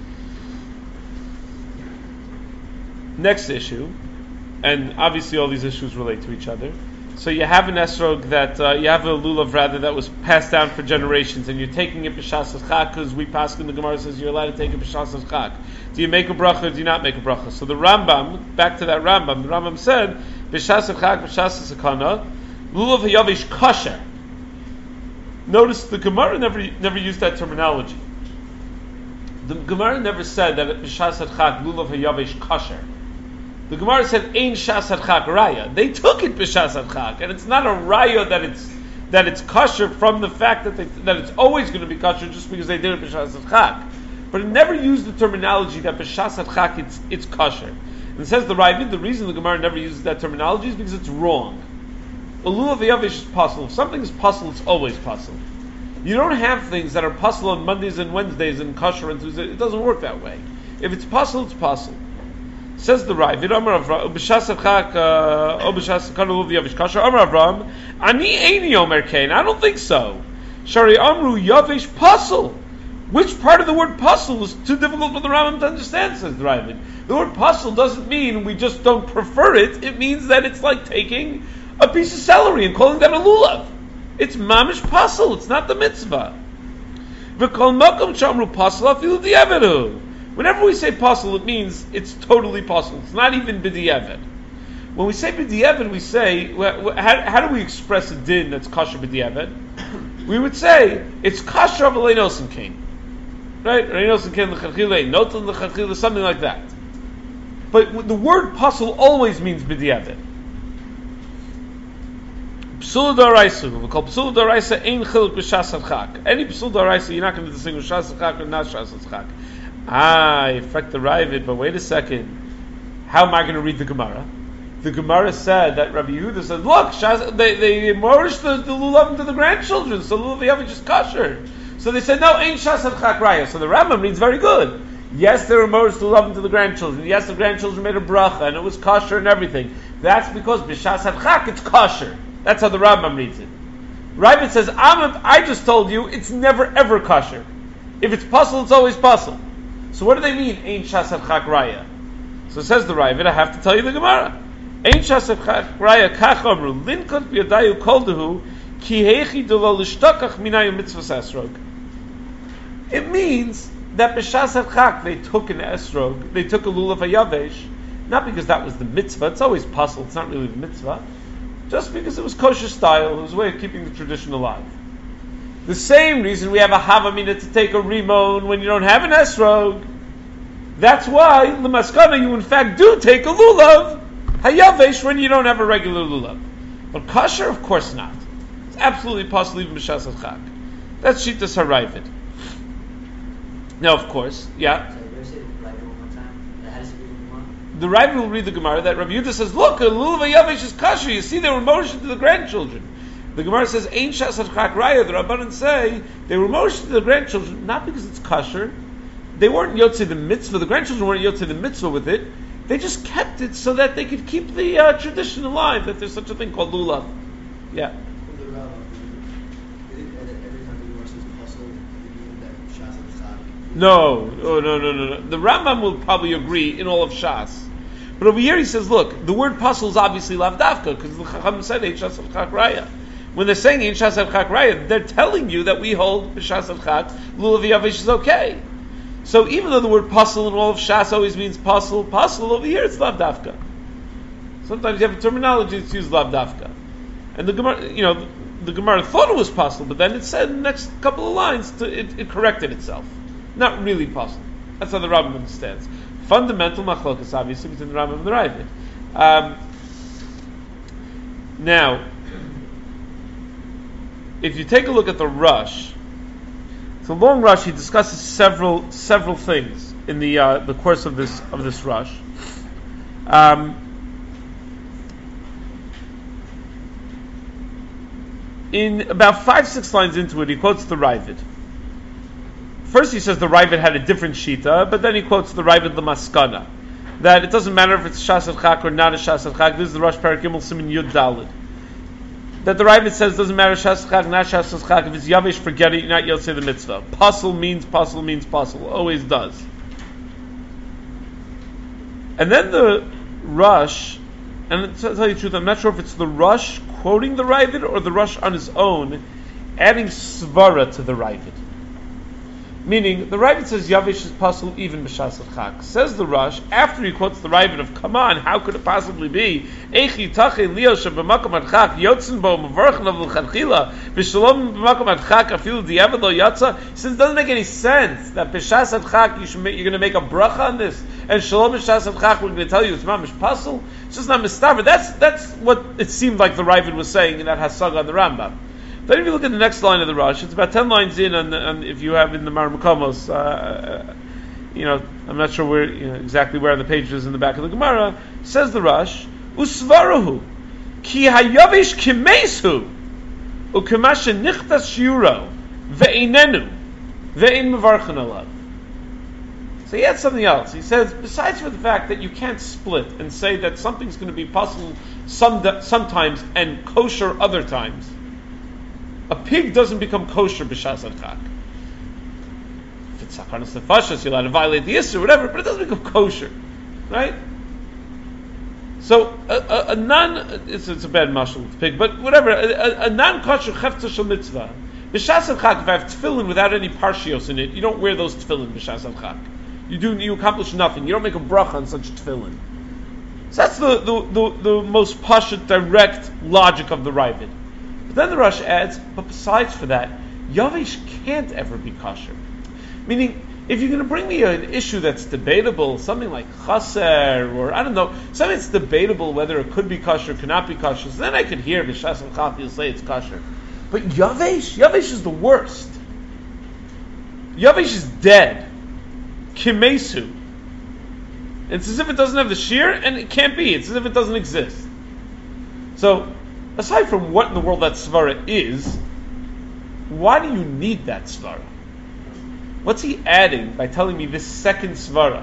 next issue, and obviously all these issues relate to each other. So you have an Esrog that, uh, you have a Lulav rather that was passed down for generations, and you're taking it b'shas Chak because we pass in the Gemara says you're allowed to take it b'shas Chak. Do you make a bracha or do you not make a bracha? So the Rambam, back to that Rambam, the Rambam said, b'shas Chak, b'shas Sakana, Lulav hayavish kosher. Notice the Gemara never never used that terminology. The Gemara never said that b'shas Chak, Lulav hayavish kosher. The Gemara said, "Ein shas Chak raya." They took it b'shas Chak, and it's not a raya that it's that it's kosher from the fact that they, that it's always going to be kosher just because they did it b'shas Chak. But it never used the terminology that b'shas Chak it's it's kosher. And it says the Ravid, the reason the Gemara never uses that terminology is because it's wrong. A lulav hayavish is possible. If something is possible, it's always possible. You don't have things that are possible on Mondays and Wednesdays and kosher and Tuesdays. It doesn't work that way. If it's possible, it's possible. Says the Rai, Amar Avram, b'shas Chak, o b'shas Sakana lulav hayavish kosher. Amar Avram, ani eini omer kein. I don't think so. Shari amru yavish pasul. Which part of the word pasul is too difficult for the Rambam to understand? Says the Rai. The word pasul doesn't mean we just don't prefer it. It means that it's like taking a piece of celery and calling that a lulav. It's mamish pasul. It's not the mitzvah. V'kol makom shamru pasul afilu di'evedu. Whenever we say pasul, it means it's totally pasul. It's not even b'di'eved. When we say b'di'eved, we say, how, how do we express a din that's kosher b'di'eved? We would say, it's kosher of alei nosen kain. Right? Alei nosen kain l'chachile, noten l'chachile, something like that. But the word pasul always means b'di'eved. Psul d'oraisa, we call psul d'oraisa ein chiluk b'shas Chak. Any psul d'oraisa, you're not going to distinguish shas Chak or not shas Chak. Ah, you affect the Ravid, but wait a second. How am I going to read the Gemara? The Gemara said that Rabbi Yehuda said, look, shas, they they morish the, the lulav to the grandchildren, so lulav yavish is kosher. So they said, no, ain't shas Chak raya. So the Rambam reads very good. Yes, they were Morish to love them to the grandchildren. Yes, the grandchildren made a bracha, and it was kosher and everything. That's because B'Shas HaChak, it's kosher. That's how the Rambam reads it. Rabbit says, I'm, I just told you, it's never ever kosher. If it's puzzle, it's always puzzle. So what do they mean, Ein Shas HaChak Raya? So says the Ravid, I have to tell you the Gemara. Ein Shas HaChak Raya kach amru, linkot b'yadayu koldehu, ki heichi dolo l'shtakach minayu mitzvahs esrog. It means that b'shas HaChak they took an esrog, they took a lulav hayavesh, not because that was the mitzvah, it's always puzzle, it's not really the mitzvah, just because it was kosher style, it was a way of keeping the tradition alive. The same reason we have a havamina to take a rimon when you don't have an esrog. That's why, l'maskana, you in fact do take a lulav, hayavesh, when you don't have a regular lulav. But kosher, of course not. It's absolutely possible even b'shas HaChak. That's Shitas HaRavid. Now, of course, yeah. The Ravid will read the Gemara that Rabbi Yehuda says, look, a lulav hayavesh is kosher. You see, they were motion to the grandchildren. The Gemara says, Ein Shas HaChak Raya. The Rabbanan say they were motion to the grandchildren not because it's kosher. They weren't yotzei the mitzvah. The grandchildren weren't yotzei the mitzvah with it. They just kept it so that they could keep the uh, tradition alive. That there's such a thing called lulav. Yeah. No, oh, no, no, no, no. The Rambam will probably agree in all of Shas. But over here he says, look, the word pasul is obviously lavdavka, because the Chacham said, Ein Shas HaChak Raya. When they're saying Ein Shas HaChak Raya, they're telling you that we hold B'Shas HaChak, lulav yavish is okay. So even though the word pasul in all of Shas always means pasul, pasul, over here it's lavdavka. Sometimes you have a terminology that's used lavdavka. And the Gemara, you know, the Gemara thought it was pasul, but then it said in the next couple of lines, to, it, it corrected itself. Not really possible. That's how the Rambam understands. Fundamental machlokas, obviously, between the Rambam and the Ravid. Um, now, if you take a look at the Rush, it's a long Rush. He discusses several several things in the uh, the course of this of this Rush. Um, in about five six lines into it, he quotes the Ravid. First he says the Ravid had a different shita, but then he quotes the Ravid L'maskana, that it doesn't matter if it's Shas HaChak or not a Shas HaChak. This is the Rosh Perek Gimel Siman Yud Daled. That the Ravid says it doesn't matter Shas HaChak, not Shas HaChak. If it's Yavish, forget it, you're not Yotzei the mitzvah. Pasul means Pasul means Pasul, always does. And then the Rush, and to tell you the truth, I'm not sure if it's the Rush quoting the Ravid or the Rush on his own, adding svara to the Ravid. Meaning, the Ravid says Yavish is possible even b'Shas HaChak. Says the Rush, after he quotes the Ravid of, come on, how could it possibly be? Eichi tachei lio sheb'makom adchak yotzen bo mevorchen of l'chadchila v'shalom b'makom adchak afilu diavad lo yatsa. He says it doesn't make any sense that b'Shas HaChak you should make, you're going to make a bracha on this, and shalom b'Shas HaChak we're going to tell you it's mamish pasul. It's just not mistaver. That's that's what it seemed like the Ravid was saying in that Hasaga on the Rambam. Then if you look at the next line of the Rush, it's about ten lines in, and, and if you have in the Mar Makomos, uh, you know, I'm not sure where you know, exactly where on the page it is in the back of the Gemara, says the Rush, Usvarahu, ki hayavish kimesu, ukemasha nichtas shiuro, ve'inenu, ve'in mevarchen alav. So he adds something else. He says, besides for the fact that you can't split and say that something's going to be possible some, sometimes and kosher other times, a pig doesn't become kosher b'Shas HaChak. If it's Sakanas Nefashos, you're allowed to violate the Yisr or whatever, but it doesn't become kosher. Right? So, a, a, a non, it's, it's a bad mashal with the pig, but whatever, a, a, a non-kosher chefta shel mitzvah, b'Shas HaChak, if I have tefillin without any parshios in it, you don't wear those tefillin b'Shas HaChak. You do, you accomplish nothing. You don't make a bracha on such tefillin. So that's the, the, the, the most pashut, direct logic of the Ravid. But then the Rush adds, but besides for that, Yavish can't ever be kosher. Meaning, if you're going to bring me an issue that's debatable, something like chaser, or I don't know, something that's debatable whether it could be kosher or cannot be kosher, so then I could hear B'Shas HaChak, you'll say it's kosher. But Yavish, Yavish is the worst. Yavish is dead. Kimesu. It's as if it doesn't have the shear, and it can't be. It's as if it doesn't exist. So, aside from what in the world that svara is, why do you need that svara? What's he adding by telling me this second svara?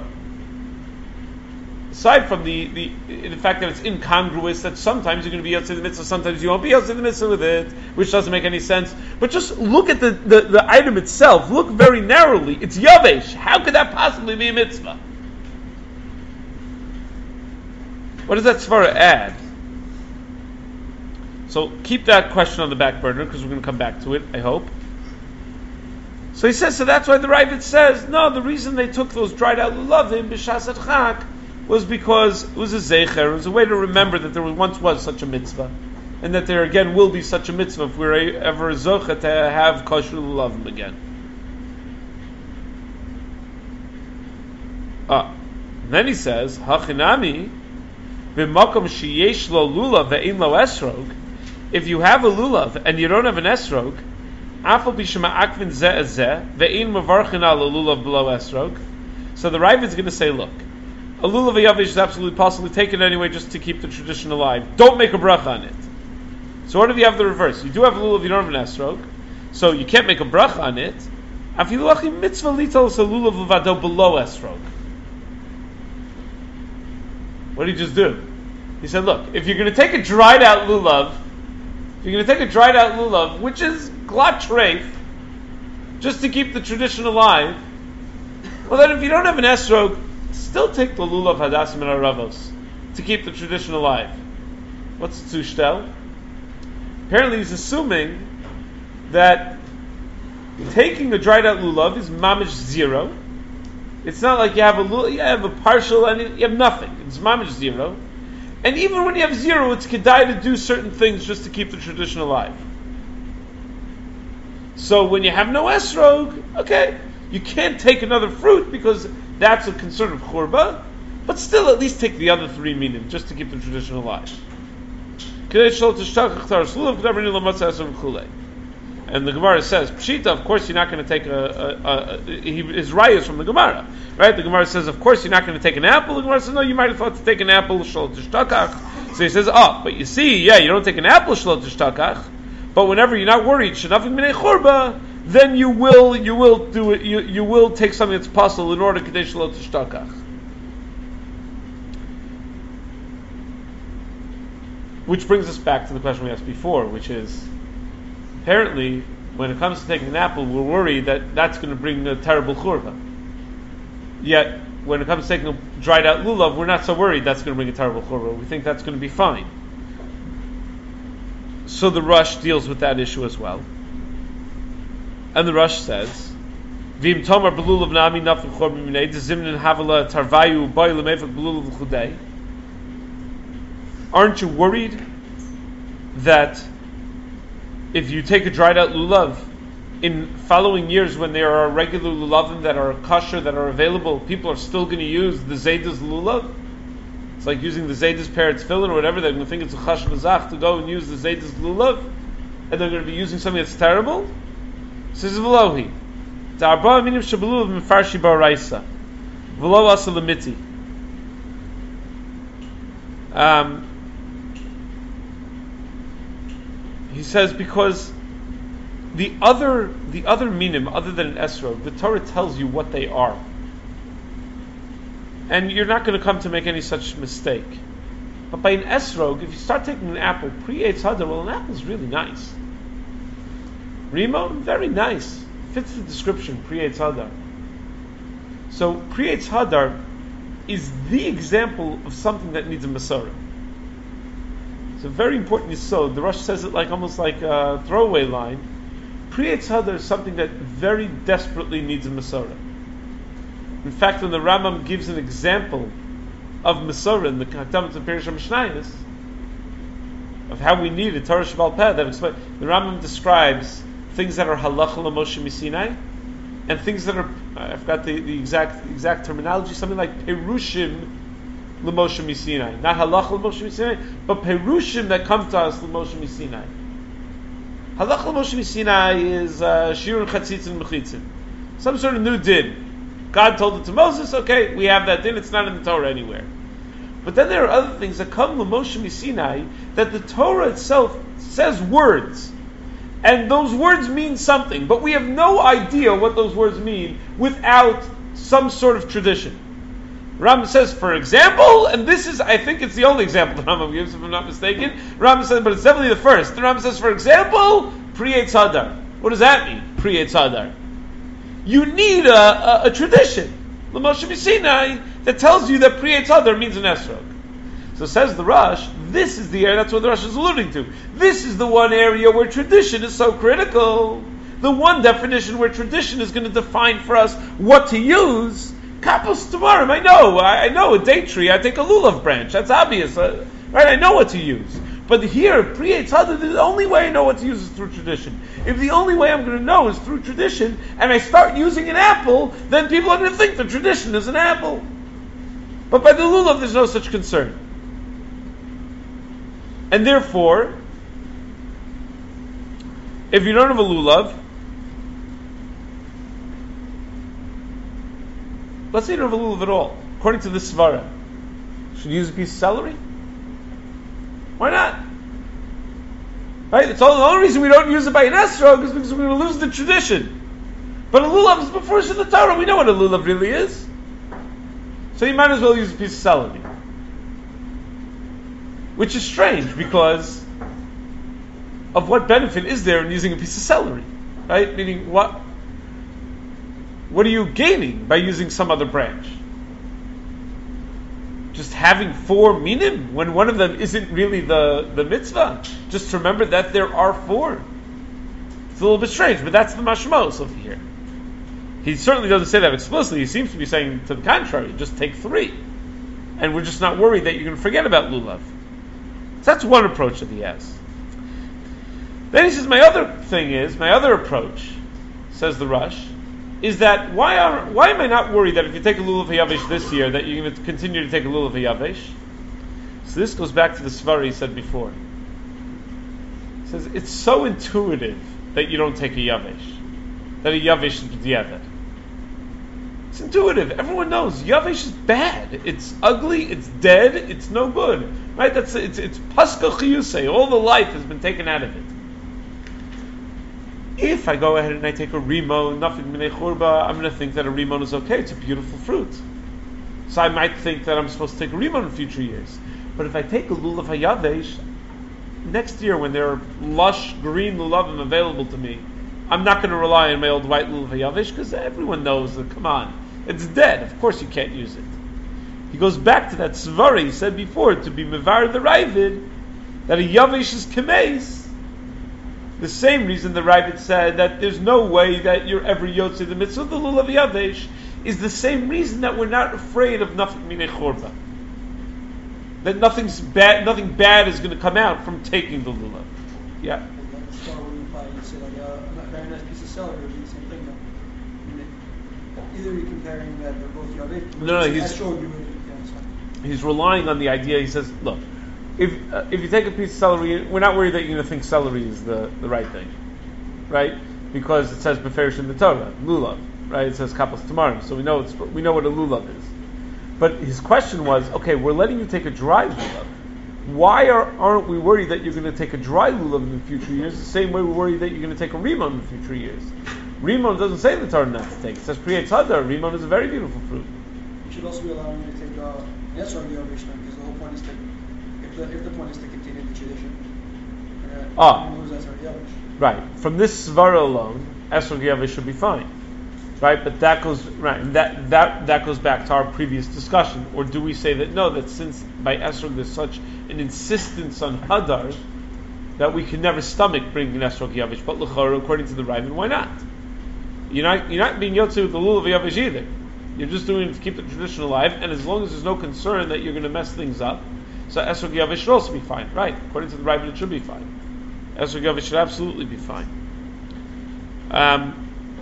Aside from the, the, the fact that it's incongruous, that sometimes you're going to be outside the mitzvah, sometimes you won't be outside the mitzvah with it, which doesn't make any sense. But just look at the, the, the item itself. Look very narrowly. It's yavesh. How could that possibly be a mitzvah? What does that svara add? So keep that question on the back burner because we're going to come back to it, I hope. So he says, so that's why the Ravid says, no, the reason they took those dried out lulavim b'shas chak was because it was a zecher, it was a way to remember that there once was such a mitzvah, and that there again will be such a mitzvah if we're ever zocha to have kosher lulavim again. Ah, and then he says, hachinami b'makom sheyesh lo lulav ve'in lo esrog. If you have a lulav and you don't have an esrog, afal b'shema akvin zeh zeh ve'in mavarchin al lulav below esrog. So the Rav is going to say, look, a lulav yavish is absolutely possible. Take it anyway just to keep the tradition alive. Don't make a bracha on it. So what if you have the reverse? You do have a lulav, you don't have an esrog, so you can't make a bracha on it. Afilu achim mitzvah lital so lulav levado below esrog. What did he just do? He said, look, if you're going to take a dried out lulav, if you're going to take a dried out lulav, which is glat treif, just to keep the tradition alive, well then if you don't have an esrog, still take the lulav hadasim and aravos to keep the tradition alive. What's the tushtel? Apparently he's assuming that taking a dried out lulav is mamish zero. It's not like you have a lulav, you have a partial, and you have nothing. It's mamish zero. And even when you have zero, it's kedai to do certain things just to keep the tradition alive. So when you have no esrog, okay, you can't take another fruit because that's a concern of churba, but still at least take the other three minim just to keep the tradition alive. And the Gemara says, Pshita, of course you're not going to take a, a, a, a he, his raya is from the Gemara, right? The Gemara says, of course you're not going to take an apple. The Gemara says, no, you might have thought to take an apple, shlo tishtakach. So he says, oh, but you see, yeah, you don't take an apple, shlo tishtakach, but whenever you're not worried, shenafim minei churba, then you will, you will do it, you, you will take something that's possible in order kadei shlo tishtakach. Which brings us back to the question we asked before, which is, apparently, when it comes to taking an apple, we're worried that that's going to bring a terrible churba. Yet, when it comes to taking a dried out lulav, we're not so worried that's going to bring a terrible churba. We think that's going to be fine. So the Rush deals with that issue as well. And the Rush says, V'im tomar belulav nami nafim chor b'minei, d'zimnin havala tarvayu b'ay l'mefak belulav l'chudei. Aren't you worried that if you take a dried out lulav, in following years when there are regular lulavim that are kosher, that are available, people are still going to use the Zayda's lulav? It's like using the Zayda's peretz tefillin or whatever. They're going to think it's a chashav azach to go and use the Zayda's lulav, and they're going to be using something that's terrible? Says V'lohi, Ta'arba minim shabelulav mefarshi ba'araisa, V'lo asa lemiti. Um, He says because the other the other minim, other than an esrog, the Torah tells you what they are, and you're not going to come to make any such mistake. But by an esrog, if you start taking an apple pre-eitz hadar, well, an apple is really nice. Rimo, very nice, fits the description pre-eitz hadar. So pre-eitz hadar is the example of something that needs a masorah. It's a very important yisod. The Rosh says it like almost like a throwaway line. Pre-eitz hadar is something that very desperately needs a masorah. In fact, when the Rambam gives an example of masorah in the Hakdamah to Perush HaMishnayos, of how we need a Torah Shebal Peh, that explains, the Rambam describes things that are halacha l'Moshe Misinai, and things that are, I forgot the, the exact exact terminology, something like perushim l'Moshe Misinai. Not halacha l'Moshe Misinai, but perushim that come to us l'Moshe Misinai. Halacha l'Moshe Misinai is uh, shirun chatzitzin mechitzin, some sort of new din. God told it to Moses, okay, we have that din, it's not in the Torah anywhere. But then there are other things that come l'Moshe Misinai that the Torah itself says words, And those words mean something, but we have no idea what those words mean without some sort of tradition. Rambam says, for example, and this is, I think it's the only example the Rambam gives, if I'm not mistaken. Rambam says, but it's definitely the first. The Rambam says, for example, Pri Eitz Hadar. What does that mean, Pri Eitz Hadar? You need a, a, a tradition, L'Moshe B'Sinai, that tells you that Pri Eitz Hadar means an esrog. So says the Rosh, this is the area, that's what the Rosh is alluding to. This is the one area where tradition is so critical. The one definition where tradition is going to define for us what to use. Kapos Tamarim, I know, I, I know a date tree, I take a lulav branch, that's obvious, uh, right? I know what to use. But here, Pri Eitz Hadar, the only way I know what to use is through tradition. If the only way I'm going to know is through tradition, and I start using an apple, then people are going to think the tradition is an apple. But by the lulav, there's no such concern. And therefore, if you don't have a lulav, let's say you don't have a lulav at all, according to this svara, should you use a piece of celery? Why not? Right? It's all, the only reason we don't use it by an esrog is because we're going to lose the tradition. But a lulav is before in the Torah. We know what a lulav really is. So you might as well use a piece of celery. Which is strange, because of what benefit is there in using a piece of celery? Right? Meaning, what what are you gaining by using some other branch? Just having four minim, when one of them isn't really the, the mitzvah? Just remember that there are four. It's a little bit strange, but that's the mashmos over here. He certainly doesn't say that explicitly. He seems to be saying to the contrary, just take three. And we're just not worried that you're going to forget about lulav. So that's one approach that he has. Then he says, my other thing is, my other approach, says the Rosh, is that why are why am I not worried that if you take a lulav hayavish this year, that you're going to continue to take a lulav hayavish? So this goes back to the svara he said before. He says, it's so intuitive that you don't take a yavish, that a yavish is b'diavad. It's intuitive. Everyone knows yavish is bad. It's ugly. It's dead. It's no good. Right? That's it's it's paska chiyusei. All the life has been taken out of it. If I go ahead and I take a rimon, nothing minei churba, I'm going to think that a rimon is okay. It's a beautiful fruit. So I might think that I'm supposed to take a rimon in future years. But if I take a lulav hayavesh, next year when there are lush green lulavim available to me, I'm not going to rely on my old white lulav hayavesh, because everyone knows that, come on, it's dead. Of course you can't use it. He goes back to that svara he said before, to be mevar the Ravid, that a yavesh is kemeis. The same reason the Ravid said that there's no way that you're ever yotze the mitzvah of the lulav yavesh is the same reason that we're not afraid of nothing minei chorba. That nothing's bad, nothing bad is going to come out from taking the lulav. Yeah. That's why when you apply, you say like a, a very nice piece of celery would be the same thing. Though. I mean, either you're comparing that they're both yavesh. No, no, he's showed you. Yeah, it's fine. he's relying on the idea. He says, look, if uh, if you take a piece of celery, we're not worried that you're going to think celery is the, the right thing, right? Because it says beferish in the Torah, lulav, right? It says kapos tamarim, so we know it's we know what a lulav is. But his question was, okay, we're letting you take a dry lulav. Why are, aren't we worried that you're going to take a dry lulav in the future years? The same way we're worried that you're going to take a rimon in the future years. Rimon doesn't say the Torah not to take. It says Pri Eitz Hadar. Rimon is a very beautiful fruit. You should also be allowing you to take uh, yes or the yavesh, because the whole point is to, if the, if the point is to continue the tradition. Uh, Ah. lose Esrog Yavesh. Right. From this svara alone, esrog yavesh should be fine. Right, but that goes right, and that, that that goes back to our previous discussion. Or do we say that no, that since by esrog there's such an insistence on hadar that we can never stomach bringing an esrog yavesh, but l'chara, according to the Ravid, why not? You're not you're not being yotze with the lulav yavesh either. You're just doing it to keep the tradition alive, and as long as there's no concern that you're going to mess things up, so esrog yavesh should also be fine. Right, according to the Ravid, it should be fine. Esrog yavesh should absolutely be fine. Um.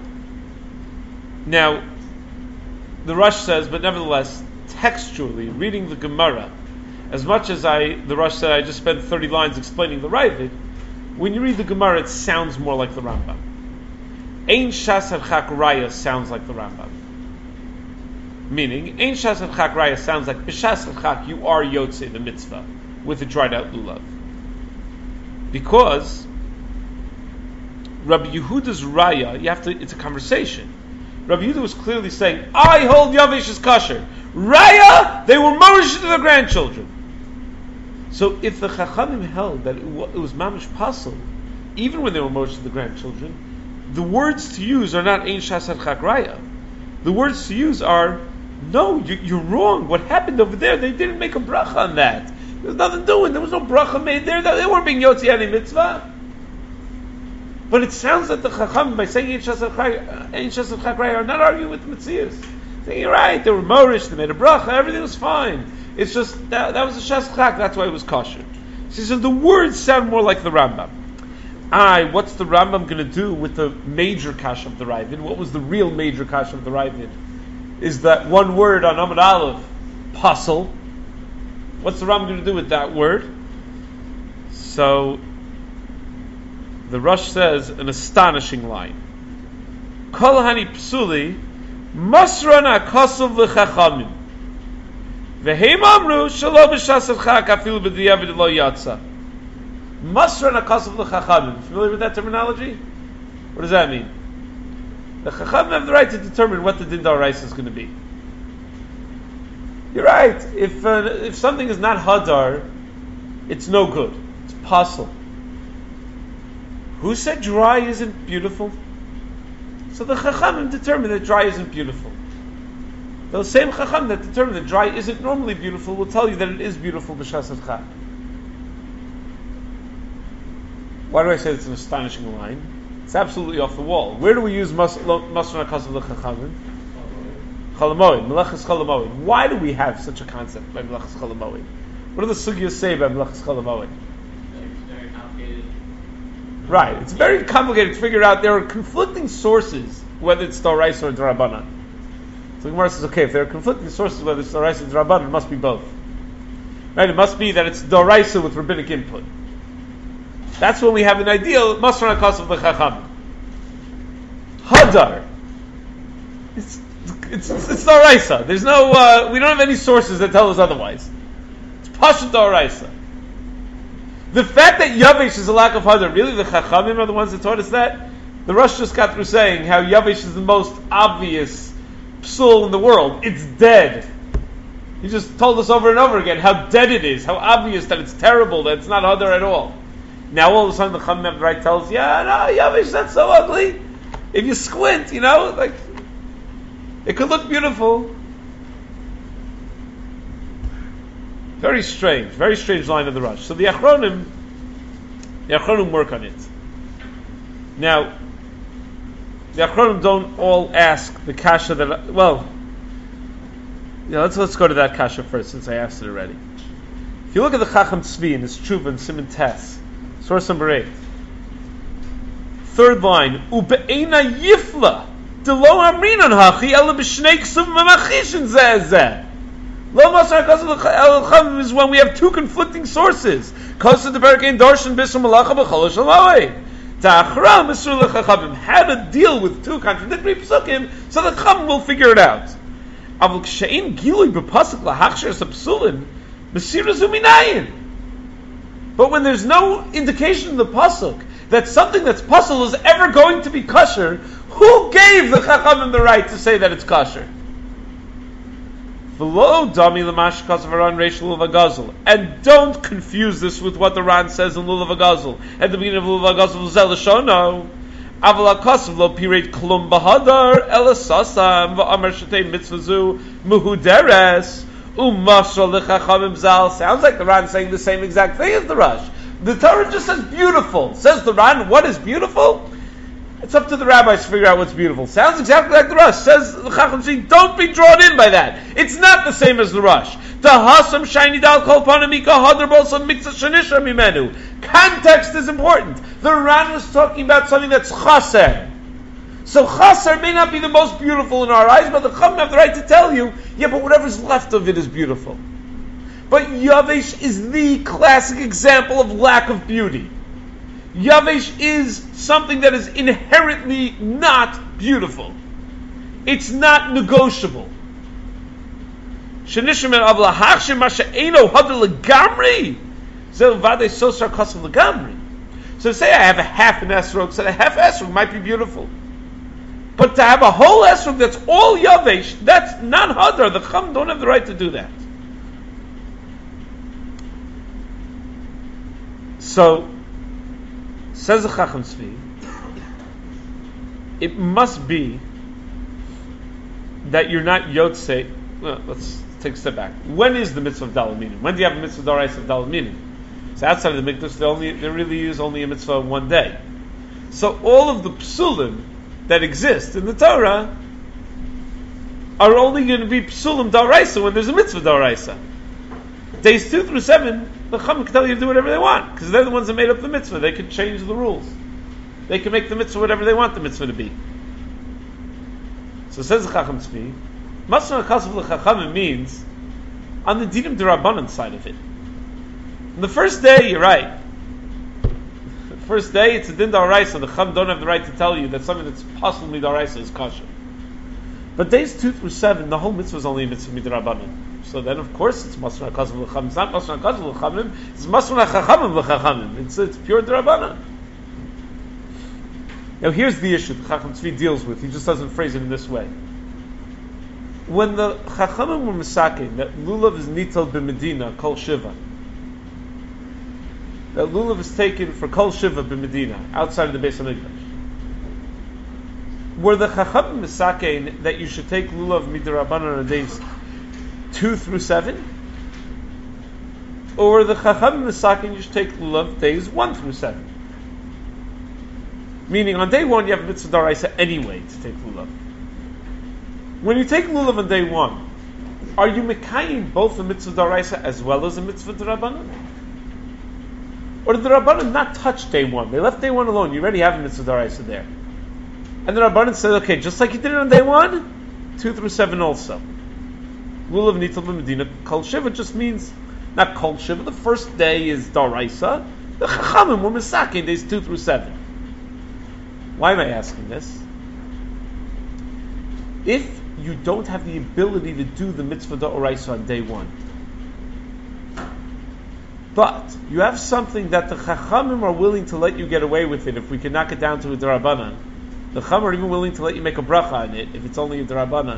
Now, the Rosh says, but nevertheless, textually, reading the Gemara, as much as I, the Rosh said, I just spent thirty lines explaining the Ravid, when you read the Gemara, it sounds more like the Rambam. Ein shas harchak raya sounds like the Rambam. Meaning, Ein shas harchak raya sounds like, b'shas harchak, you are yotze, the mitzvah, with a dried out lulav. Because Rabbi Yehuda's raya, you have to, it's a conversation. Rabbi Yehuda was clearly saying, I hold Yavesh is kosher. Raya, they were morish to their grandchildren. So if the Chachamim held that it was mamish pasul, even when they were morish to the grandchildren, the words to use are not ein shasad chak raya. The words to use are, no, you, you're wrong. What happened over there, they didn't make a bracha on that. There was nothing doing. There was no bracha made there. They weren't being yotzi any mitzvah. But it sounds that the Chacham, by saying ein shasad chak raya, are not arguing with the Metzias. Saying, you're right, they were morish, they made a bracha, everything was fine. It's just, that, that was a shas chak, that's why it was kosher. She says, the words sound more like the Rambam. Aye, what's the Rambam going to do with the major kasha of the Ravid? What was the real major kasha of the Ravid? Is that one word on Amud Aleph, pasul? What's the Rambam going to do with that word? So, the Rosh says an astonishing line. Kol hani psuli, masrana kosuv l'chachamim. V'heim amru, shalo b'shas chak afilu b'diyavid lo yatsa. Masrana kosuv l'chachamim. Familiar with that terminology? What does that mean? The chachamim have the right to determine what the din d'oraisa is going to be. You're right. If uh, if something is not hadar, it's no good. It's pasul. Who said dry isn't beautiful? So the Chachamim determine that dry isn't beautiful. Those same Chachamim that determine that dry isn't normally beautiful will tell you that it is beautiful b'shas chak. Why do I say it's an astonishing line? It's absolutely off the wall. Where do we use Masran HaKasav l'Chachamim? Chalamoid, Melechus Chalamoid. Why do we have such a concept by Melechus Chalamoid? What do the sugyas say by Melechus Chalamoid? Very complicated. Right, it's very complicated to figure out. There are conflicting sources, whether it's Doraisa or D'Rabbanan. So the Gemara says, okay, if there are conflicting sources, whether it's Doraisa or D'Rabbanan, it must be both. Right, it must be that it's Doraisa with rabbinic input. That's when we have an ideal Masran HaKasav l'Chachamim. Hadar. It's it's it's, it's Doraisa. There's no uh, we don't have any sources that tell us otherwise. It's Pashat Doraisa. The fact that Yavesh is a lack of Hadar, really the Chachamim are the ones that taught us that? The Rosh just got through saying how Yavesh is the most obvious psul in the world. It's dead. He just told us over and over again how dead it is, how obvious that it's terrible, that it's not Hadar at all. Now all of a sudden the Chachamim have the right tells, yeah, no, Yavesh, that's so ugly. If you squint, you know, like, it could look beautiful. Very strange, very strange line of the Rosh. So the Achronim, the Achronim work on it. Now, the Achronim don't all ask the kasha that, well, yeah, let's let's go to that kasha first since I asked it already. If you look at the Chacham Tzvi in his Tshuva and Siman Tes, source number eight, third line, Ube'ena yifla, delo amrinan hachi, ela b'shnei ksuv mamachishin zeh zeh. Lo Masar HaKasav l'Chachamim is when we have two conflicting sources. Kosa de Berkein Darshan Bisur Malacha B'chol Shaloi. Ta'achra Misur l'Chachamim. How to deal with two contradictory psukim so the Chacham will figure it out. Avol Kshein Gilui B'Pasuk L'Hachsher Sapsulin Mesira Zuminayin. But when there's no indication in the pasuk that something that's pasul is ever going to be kosher, who gave the Chachamim the right to say that it's kosher? And don't confuse this with what the Ran says in Lulav HaGazul. At the beginning of Lulav HaGazul, Zelashono, Aval HaKasav lo piret klum bahadar, elasasam, v'amar shetei mitzvazu, muhuderes, u'masra l'chachamim zal. Sounds like the Ran saying the same exact thing as the Rosh. The Torah just says beautiful. Says the Ran, what is beautiful? It's up to the rabbis to figure out what's beautiful. Sounds exactly like the Rosh. Says the Chacham Tzvi, don't be drawn in by that. It's not the same as the Rosh. The Hasam shiny dal kol panamika hadar bolsam mikza shanisha mimenu. Context is important. The Ran was talking about something that's chaser. So chaser may not be the most beautiful in our eyes, but the Chacham have the right to tell you, yeah, but whatever's left of it is beautiful. But Yavesh is the classic example of lack of beauty. Yavesh is something that is inherently not beautiful. It's not negotiable. So the So say I have a half an esrog, so a half esrog might be beautiful. But to have a whole esrog that's all yavesh, that's non hadar. The chum don't have the right to do that. So, says the Chacham Tzvi, it must be that you're not Yotzei. Well, let's take a step back. When is the mitzvah of Dalaminim? When do you have a mitzvah of Daraisa of Dalaminim? So outside of the mikdash, they only they really use only a mitzvah of one day. So all of the psulim that exist in the Torah are only going to be psulim Daraisa when there's a mitzvah Daraisa. Days two through seven, the Chacham can tell you to do whatever they want because they're the ones that made up the mitzvah. They can change the rules. They can make the mitzvah whatever they want the mitzvah to be. So says the Chacham Tzvi, Masna Kasav L'Chachamim means on the Dinim D'Rabbanan side of it. On the first day, you're right. The first day, it's a Din D'Oraisa. The Chacham don't have the right to tell you that something that's possibly D'Oraisa is kosher. But days two through seven, the whole mitzvah is only a mitzvah D'Rabbanan. So then, of course, it's Masna Kasav L'Chachamim. It's not Masna Kasav L'Chachamim. It's Masna Chachamim L'Chachamim. It's it's pure D'Rabbanan. Now here's the issue the Chacham Tzvi deals with. He just doesn't phrase it in this way. When the Chachamim were misakin that lulav is nital b'Medina kol shiva, that lulav is taken for kol shiva b'Medina outside of the Beis Hamikdash, were the Chachamim misakin that you should take lulav midrabanan on days two through seven, or were the Chachamim misakin you should take lulav days one through seven? Meaning, on day one, you have a mitzvah daraisa anyway to take lulav. When you take lulav on day one, are you mekayim both the mitzvah daraisa as well as the mitzvah d'Rabbanan? Or did the Rabbanan not touch day one? They left day one alone. You already have a mitzvah daraisa there. And the Rabbanan said, okay, just like you did it on day one, two through seven also. Lulav nital b'Medina kol shiva just means, not kol shiva, the first day is daraisa. The Chachamim were misakin days two through seven. Why am I asking this? If you don't have the ability to do the mitzvah d'oraisa on day one, but you have something that the Chachamim are willing to let you get away with it if we can knock it down to a d'Rabbanan, the Chachamim are even willing to let you make a bracha on it if it's only a d'Rabbanan.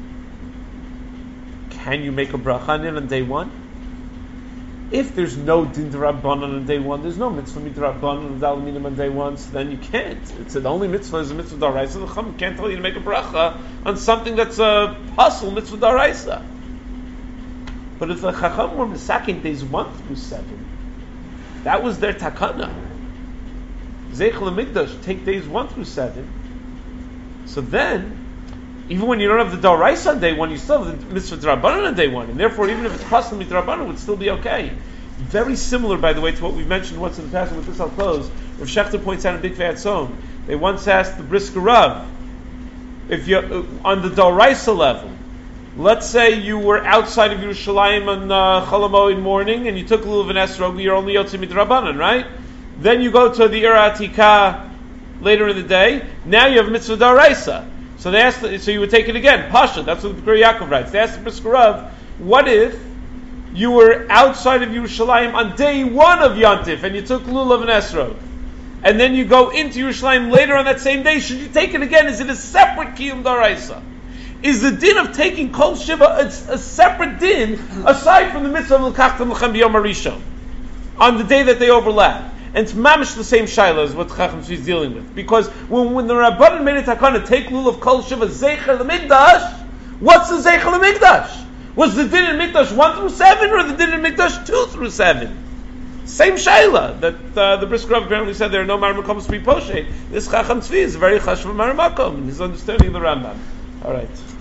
Can you make a bracha on it on day one? If there's no din d'Rabbanan on day one, there's no mitzvah midrabbanan and dalaminim on day one, so then you can't. It's the only mitzvah is a mitzvah d'oraisa. The Chacham can't tell you to make a bracha on something that's a puzzle mitzvah d'oraisa. But if the Chacham were misakin days one through seven, that was their takana. Zeichel Mikdash take days one through seven. So then, even when you don't have the d'oraisa on day one, you still have the mitzvah d'Rabbanan on day one, and therefore, even if it's puzzle midrabbanan, it would still be okay. Very similar, by the way, to what we've mentioned once in the past. And with this, I'll close. Rav Shechter points out in Big Fat Zone. They once asked the Brisker Rav, if you uh, on the d'oraisa level, let's say you were outside of Yerushalayim on uh, Chol HaMoed morning, and you took a lulav and esrog, you're only yotzei midrabbanan, right? Then you go to the Ir Atikah later in the day. Now you have mitzvah d'oraisa. So they asked, so you would take it again. Pasha, that's what the B'kar Yaakov writes. They asked the Brisker Rav, what if you were outside of Yerushalayim on day one of Yontif and you took lulav and esrog, and then you go into Yerushalayim later on that same day? Should you take it again? Is it a separate kiyum d'oraisa? Is the din of taking kol shiva a, a separate din aside from the mitzvah of l'kachtam l'chem b'yom harishon on the day that they overlap? And it's mamish the same shaila as what Chacham Tzvi is dealing with. Because when, when the Rabbanan made a takana take lulav kol shiva zeicher l'mikdash, what's the zeicher l'mikdash? Was the din in mikdash one through seven, or the din in mikdash two through seven? Same shaila that uh, the Brisker Rav apparently said there are no maramakom to be poshet. This Chacham Tzvi is very chashuv maramakom in his understanding of the Rambam. All right.